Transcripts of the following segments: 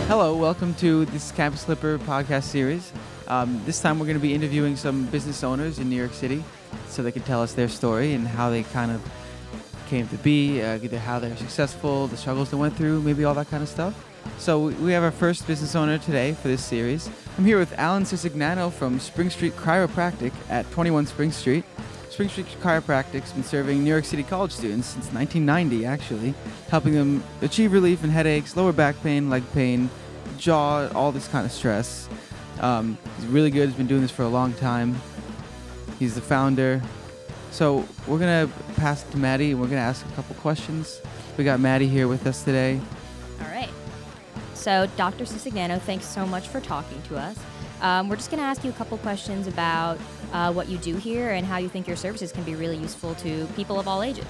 Hello, welcome to this Campus Flipper podcast series. This time we're going to be interviewing some business owners in New York City so they can tell us their story and how they kind of came to be, either how they're successful, the struggles they went through, maybe all that kind of stuff. So we have our first business owner today for this series. I'm here with Alan Sisignano from Spring Street Chiropractic at 21 Spring Street. Spring Street Chiropractic's been serving New York City college students since 1990, actually, helping them achieve relief in headaches, lower back pain, leg pain, jaw, all this kind of stress. He's really good. He's been doing this for a long time. He's the founder. So we're going to pass it to Maddie, and we're going to ask a couple questions. We got Maddie here with us today. All right. So, Dr. Sisignano, thanks so much for talking to us. We're just going to ask you a couple questions about what you do here and how you think your services can be really useful to people of all ages.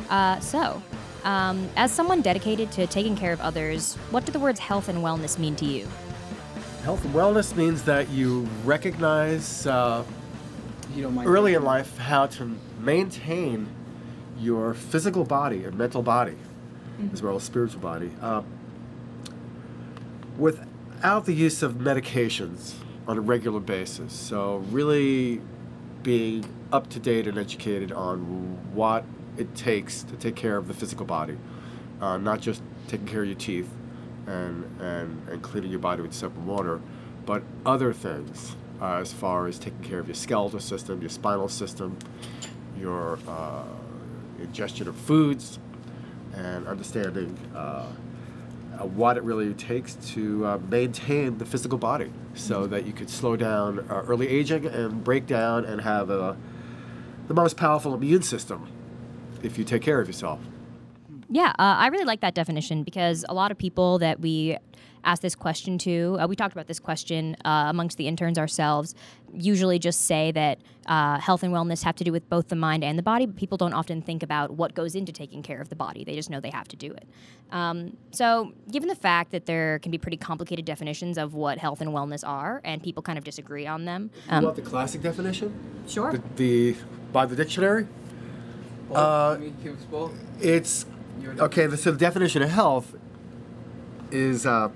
As someone dedicated to taking care of others, what do the words health and wellness mean to you? Health and wellness means that you recognize early in life how to maintain your physical body and mental body, as well as spiritual body, without the use of medications on a regular basis. So really being up to date and educated on what it takes to take care of the physical body, not just taking care of your teeth and cleaning your body with soap and water, but other things as far as taking care of your skeletal system, your spinal system, your ingestion of foods, and understanding what it really takes to maintain the physical body so that you could slow down early aging and break down and have the most powerful immune system if you take care of yourself. Yeah, I really like that definition because a lot of people that we ask this question to, we talked about this question amongst the interns ourselves, usually just say that health and wellness have to do with both the mind and the body, but people don't often think about what goes into taking care of the body. They just know they have to do it. So given the fact that there can be pretty complicated definitions of what health and wellness are, and people kind of disagree on them. You want the classic definition? Sure. By the dictionary? It's... Okay, so the definition of health is a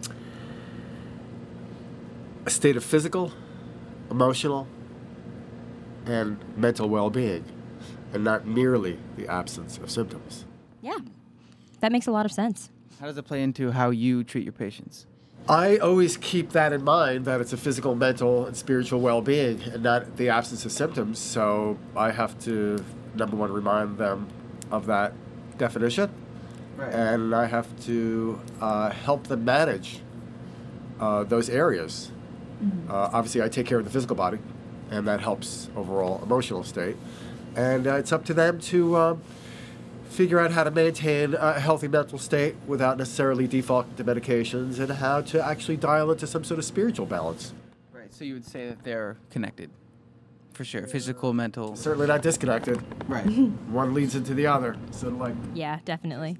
state of physical, emotional, and mental well-being, and not merely the absence of symptoms. Yeah, that makes a lot of sense. How does it play into how you treat your patients? I always keep that in mind, that it's a physical, mental, and spiritual well-being, and not the absence of symptoms. So I have to, number one, remind them of that definition, right. And I have to help them manage those areas. Obviously, I take care of the physical body, and that helps overall emotional state. And it's up to them to figure out how to maintain a healthy mental state without necessarily defaulting to medications, and how to actually dial into some sort of spiritual balance. Right, so you would say that they're connected. For sure, physical, mental. Certainly not disconnected. Right. One leads into the other. So yeah, definitely.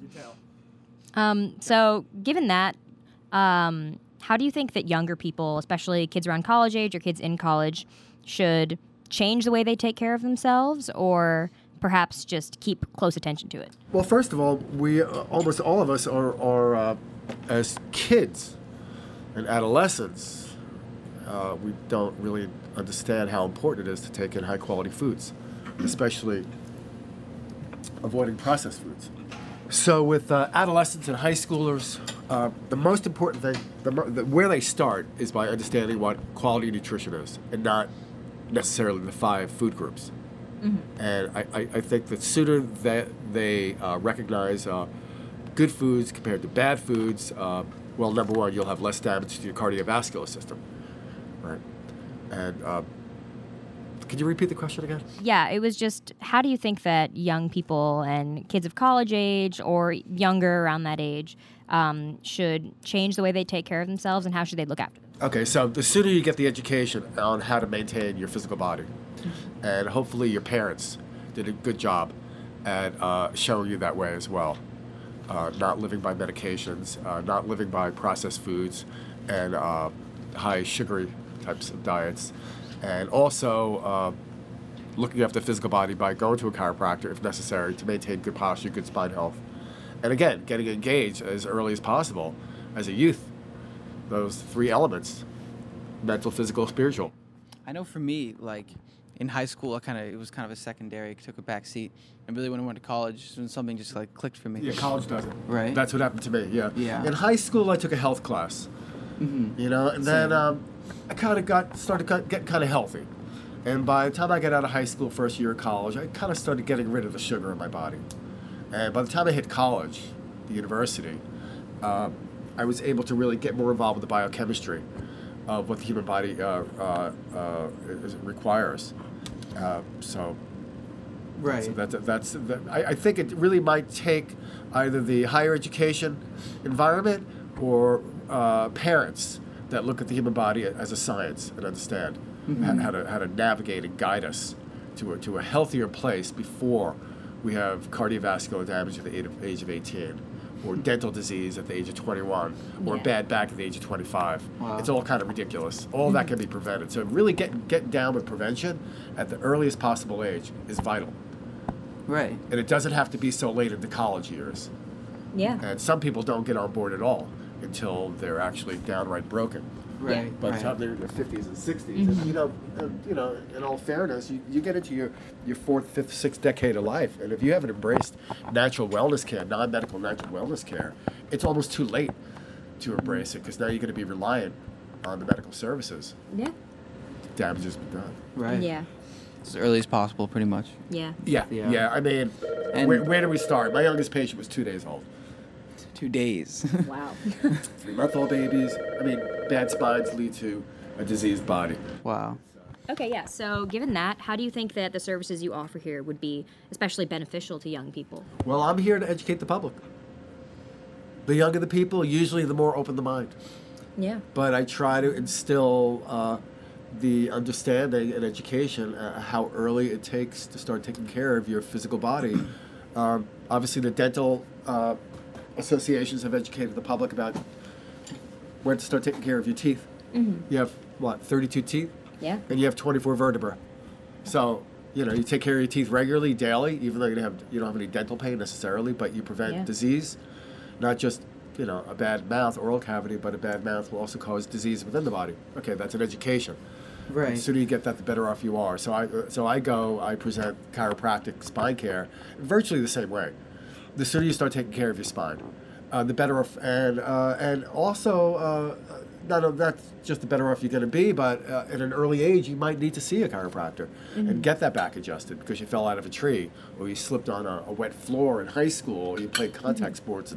So given that, how do you think that younger people, especially kids around college age or kids in college, should change the way they take care of themselves, or perhaps just keep close attention to it? Well, first of all, we almost all of us are as kids and adolescents, we don't really understand how important it is to take in high-quality foods, especially avoiding processed foods. So with adolescents and high schoolers, the most important thing, where they start, is by understanding what quality nutrition is, and not necessarily the 5 food groups. And I think that sooner that they recognize good foods compared to bad foods, well, number one, you'll have less damage to your cardiovascular system, right? And could you repeat the question again? Yeah, it was just, how do you think that young people and kids of college age or younger around that age should change the way they take care of themselves, and how should they look after them? Okay, so the sooner you get the education on how to maintain your physical body, and hopefully your parents did a good job at showing you that way as well. Not living by medications, not living by processed foods, and high sugary types of diets. And also looking after the physical body by going to a chiropractor if necessary to maintain good posture, good spine health. And again, getting engaged as early as possible as a youth those three elements: mental, physical, spiritual. I know for me, like in high school, it was kind of a secondary, took a back seat, and really when I went to college, when something just like clicked for me. Yeah, college doesn't. Right. That's what happened to me. Yeah. Yeah. In high school, I took a health class. Mm-hmm. You know, and then I kind of started getting kind of healthy. And by the time I got out of high school, first year of college, I kind of started getting rid of the sugar in my body. And by the time I hit college, the university, I was able to really get more involved with the biochemistry of what the human body requires. So Right. I think it really might take either the higher education environment or parents that look at the human body as a science and understand how to navigate and guide us to a healthier place before we have cardiovascular damage at the age of 18, or dental disease at the age of 21, or bad back at the age of 25. Wow. It's all kind of ridiculous. All that can be prevented. So really getting down with prevention at the earliest possible age is vital. Right. And it doesn't have to be so late in the college years. Yeah. And some people don't get on board at all until they're actually downright broken. Right. By the right. time they're in their 50s and 60s. And, you know, in all fairness, you get into your fourth, fifth, sixth decade of life, and if you haven't embraced natural wellness care, non-medical natural wellness care, it's almost too late to embrace it, because now you're going to be reliant on the medical services. Yeah. Damage has been done. Right. Yeah. As early as possible, pretty much. Yeah. Yeah. I mean, And- where do we start? My youngest patient was 2 days old. 2 days. Wow. 3-month-old babies. I mean, bad spines lead to a diseased body. Wow. Okay, yeah. So, given that, how do you think that the services you offer here would be especially beneficial to young people? Well, I'm here to educate the public. The younger the people, usually the more open the mind. Yeah. But I try to instill the understanding and education how early it takes to start taking care of your physical body. Obviously, the dental associations have educated the public about when to start taking care of your teeth. You have, 32 teeth? Yeah. And you have 24 vertebrae. So, you take care of your teeth regularly, daily, even though you don't have any dental pain necessarily, but you prevent disease, not just, a bad mouth, oral cavity, but a bad mouth will also cause disease within the body. Okay, that's an education. Right. The sooner you get that, the better off you are. So I present chiropractic spine care virtually the same way. The sooner you start taking care of your spine, the better off, and also not that's just the better off you're going to be, but at an early age you might need to see a chiropractor and get that back adjusted because you fell out of a tree, or you slipped on a wet floor in high school, or you played contact sports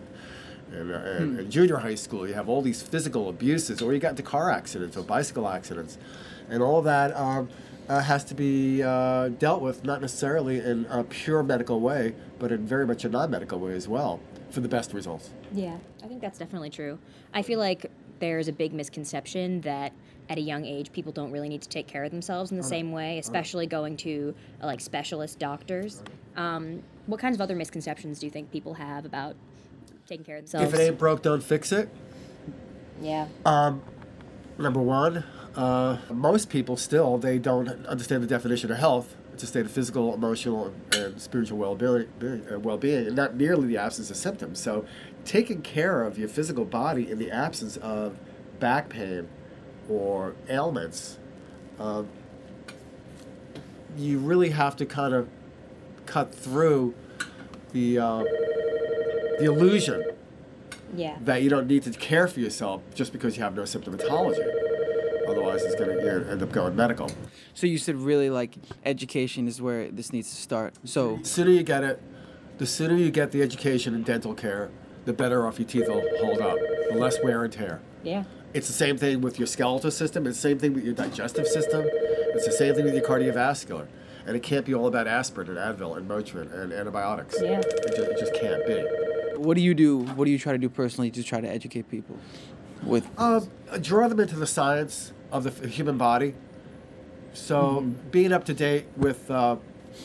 in junior high school. You have all these physical abuses, or you got into car accidents or bicycle accidents, and all that has to be dealt with, not necessarily in a pure medical way, but in very much a non-medical way as well, for the best results. Yeah, I think that's definitely true. I feel like there's a big misconception that at a young age people don't really need to take care of themselves in the same way, especially going to like specialist doctors. What kinds of other misconceptions do you think people have about taking care of themselves? If it ain't broke, don't fix it. Yeah. Number one, most people still, they don't understand the definition of health. It's a state of physical, emotional, and spiritual well-being, and not merely the absence of symptoms. So taking care of your physical body in the absence of back pain or ailments, you really have to kind of cut through the illusion Yeah. that you don't need to care for yourself just because you have no symptomatology. Otherwise, it's going to end up going medical. So you said really like education is where this needs to start. So The sooner you get it, the sooner you get the education in dental care, the better off your teeth will hold up, the less wear and tear. Yeah. It's the same thing with your skeletal system. It's the same thing with your digestive system. It's the same thing with your cardiovascular. And it can't be all about aspirin and Advil and Motrin and antibiotics. Yeah. It just can't be. what do you do? What do you try to do personally to try to educate people with? Draw them into the science of the human body. So being up to date with all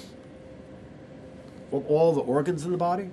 the organs in the body.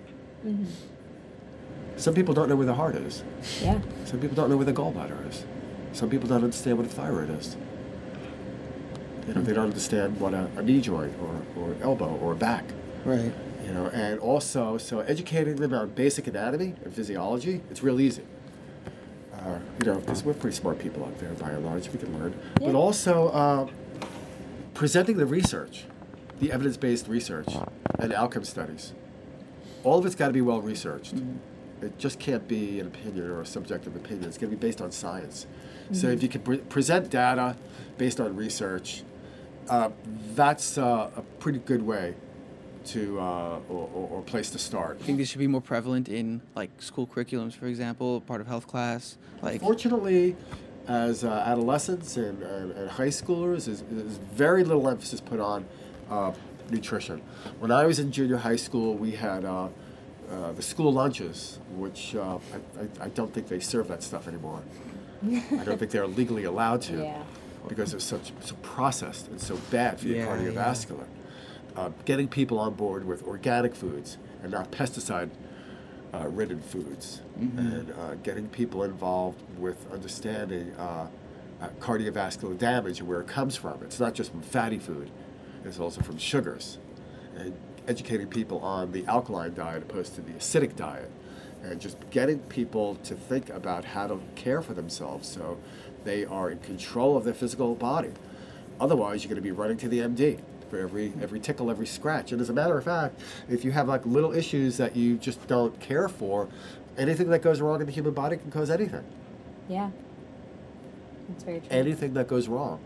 Some people don't know where the heart is. Yeah. Some people don't know where the gallbladder is. Some people don't understand what a thyroid is. They don't understand what a knee joint or elbow or back. Right. And also, so educating them on basic anatomy and physiology, it's real easy. Because we're pretty smart people out there by and large, we can learn. Yeah. But also presenting the research, the evidence-based research and outcome studies. All of it's got to be well researched. It just can't be an opinion or a subjective opinion. It's going to be based on science. So if you can present data based on research, that's a pretty good way to or place to start. I think this should be more prevalent in like school curriculums, for example, part of health class. Like, Fortunately, as adolescents and high schoolers, is very little emphasis put on nutrition. When I was in junior high school, we had the school lunches, which I don't think they serve that stuff anymore. I don't think they're legally allowed to, Yeah. because it's so processed and so bad for your Yeah, cardiovascular. Getting people on board with organic foods and not pesticide ridden foods, and getting people involved with understanding cardiovascular damage and where it comes from. It's not just from fatty food, it's also from sugars. And educating people on the alkaline diet opposed to the acidic diet, and just getting people to think about how to care for themselves so they are in control of their physical body. Otherwise, you're going to be running to the MD for every tickle, every scratch. And as a matter of fact, if you have like little issues that you just don't care for, anything that goes wrong in the human body can cause anything. Yeah. That's very true. Anything that goes wrong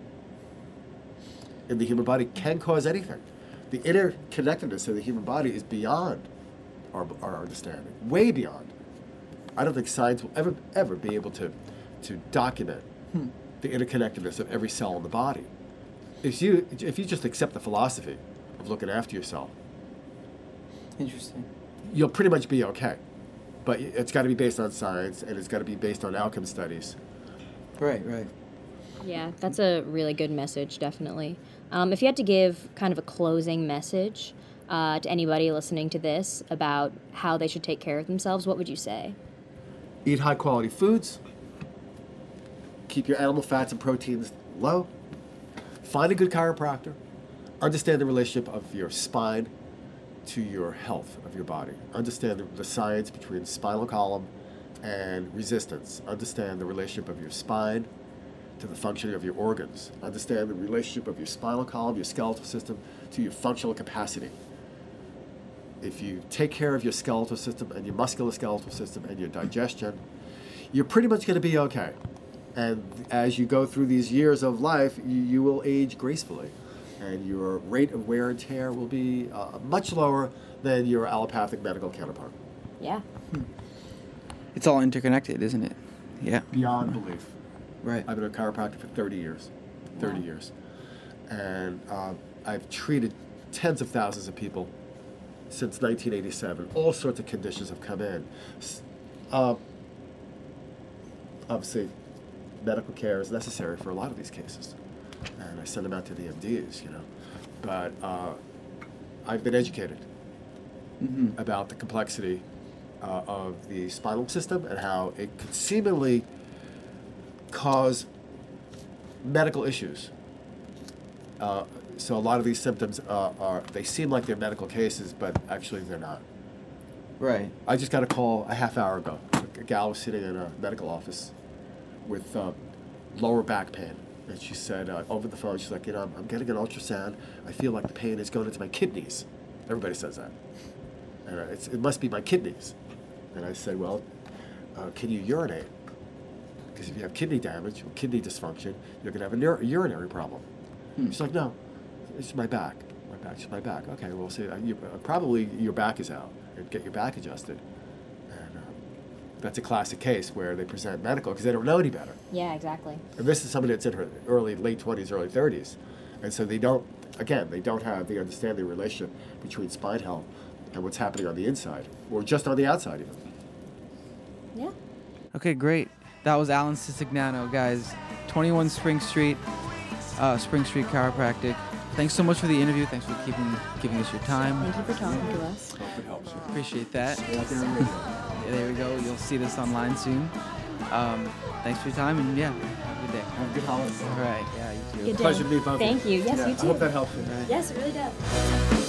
in the human body can cause anything. The interconnectedness of the human body is beyond our understanding, way beyond. I don't think science will ever be able to document the interconnectedness of every cell in the body. If you just accept the philosophy of looking after yourself, interesting. you'll pretty much be okay. But it's got to be based on science, and it's got to be based on outcome studies. Right. Yeah, that's a really good message, definitely. If you had to give kind of a closing message to anybody listening to this about how they should take care of themselves, what would you say? Eat high quality foods. Keep your animal fats and proteins low. Find a good chiropractor. Understand the relationship of your spine to your health of your body. Understand the science between spinal column and resistance. Understand the relationship of your spine to the functioning of your organs. Understand the relationship of your spinal column, your skeletal system, to your functional capacity. If you take care of your skeletal system and your musculoskeletal system and your digestion, you're pretty much going to be okay. And as you go through these years of life, you will age gracefully. And your rate of wear and tear will be much lower than your allopathic medical counterpart. Yeah. It's all interconnected, isn't it? Yeah. Beyond belief. Right. I've been a chiropractor for 30 years. 30 Wow. years. And I've treated tens of thousands of people since 1987. All sorts of conditions have come in. Obviously, medical care is necessary for a lot of these cases. And I send them out to the MDs, But I've been educated about the complexity of the spinal system and how it could seemingly cause medical issues. So a lot of these symptoms they seem like they're medical cases, but actually they're not. Right. I just got a call a half hour ago. A gal was sitting in a medical office with lower back pain. And she said over the phone, she's like, I'm getting an ultrasound. I feel like the pain is going into my kidneys. Everybody says that. And it must be my kidneys. And I said, well, can you urinate? Because if you have kidney damage or kidney dysfunction, you're going to have a urinary problem. She's like, no, it's my back. She's my back. Okay, well, see, probably your back is out. And get your back adjusted. And that's a classic case where they present medical because they don't know any better. Yeah, exactly. And this is somebody that's in her late 20s, early 30s. And so they don't have the understanding relationship between spine health and what's happening on the inside, or just on the outside even. Yeah. Okay, great. That was Alan Cisignano, guys. 21 Spring Street Chiropractic. Thanks so much for the interview. Thanks for giving us your time. Thank you for talking to us. Hope it helps you. Appreciate that. Yeah, There we go. You'll see this online soon. Thanks for your time, and yeah, have a good day. Have a good holiday. All right. Yeah, you too. Good day. Pleasure to meet both of you. Thank you. Yes, Yeah, you I too. hope that helps you. Yes, it really does.